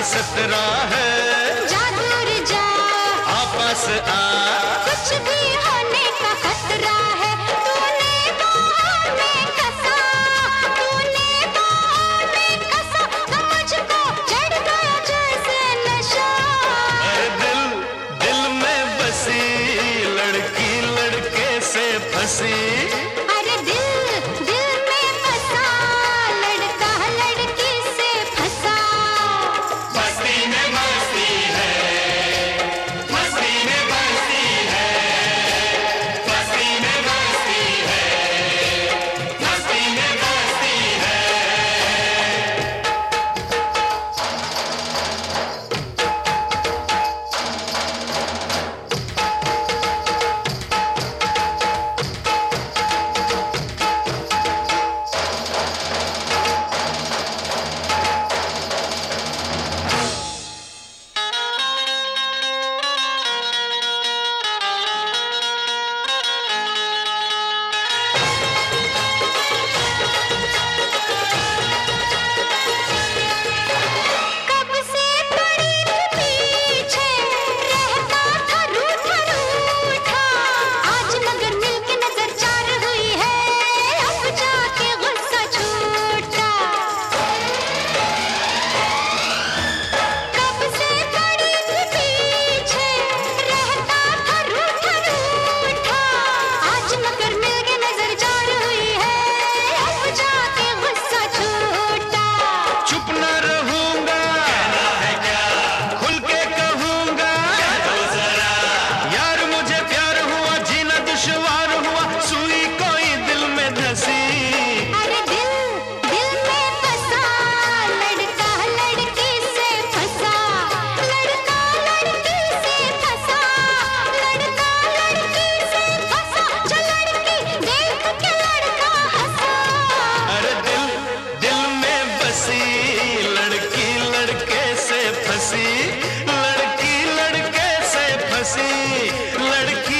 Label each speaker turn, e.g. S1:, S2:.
S1: सतरा है,
S2: जा दूर जा,
S1: आपस आ,
S2: कुछ भी होने का खतरा है। तूने बाहों में कसा, तूने बाहों में कसा, तो मुझको चढ़ गया जैसे नशा।
S1: अरे दिल दिल में बसी लड़की लड़के से फंसी।
S2: अरे दिल दिल में फंसा, लड़का लड़की से फंसा।
S1: मस्ती में मस्ती है, मस्ती में मस्ती है, मस्ती में मस्ती है, मस्ती में मस्ती है।
S2: कब से पड़ी थी पीछे, रहता था रूठा रूठा। आज नगर मिलके नजर चार हुई है, अब जाके गुस्सा छूटा। कब से पड़ी थी पीछे, रहता था रूठा रूठा। आज नगर मिलके नजर चार हुई है, अब जाके गुस्सा छूटा।
S1: चुप न रहूंगा, कहना है क्या, खुल के कहूंगा, कह दो जरा। यार मुझे प्यार हुआ, जीना दुश्वार हुआ, सुई कोई दिल में धसी।
S2: अरे दिल दिल में फंसा, लड़का लड़की से फंसा। लड़का लड़की से फंसा, लड़का लड़की से फंसा। जो लड़की देख के लड़का हंसा।
S1: अरे दिल दिल में बसी लड़की लड़के से फंसी, लड़की लड़के से फंसी, लड़की